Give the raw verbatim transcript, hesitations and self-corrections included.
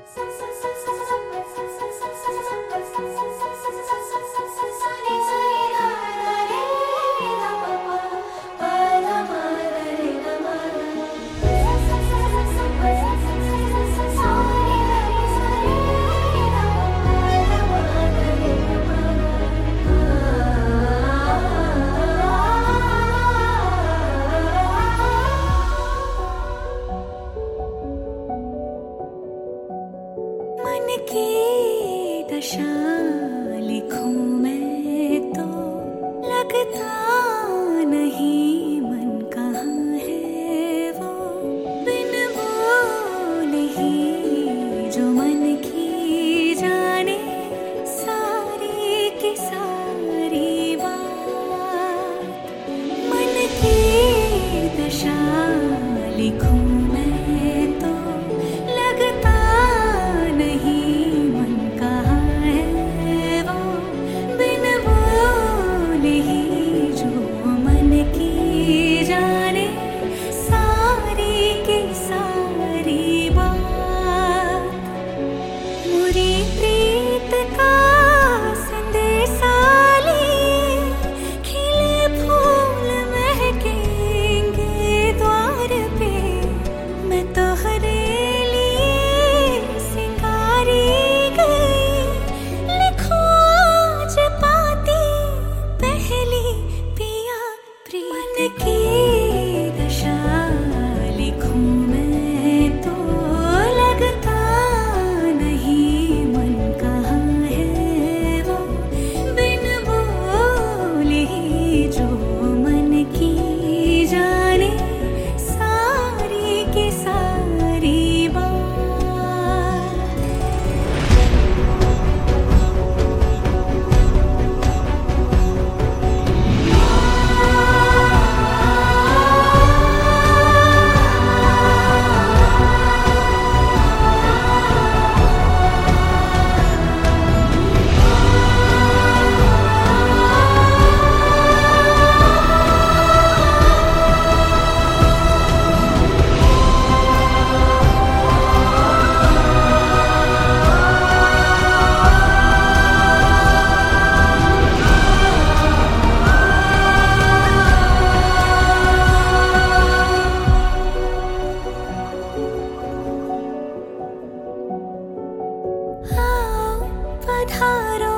मन की दशा लिखूं मैं तो लगता नहीं मन कहाँ है वो, बिन बोले ही जो मन की जाने सारी की सारी बात। मन की दशा लिखूं मैं तो लगता की दशा लिखूं मैं तो लगता नहीं मन कहाँ है वो, बिन बोले जो मन की जाने सारी की सारी बात। पधारो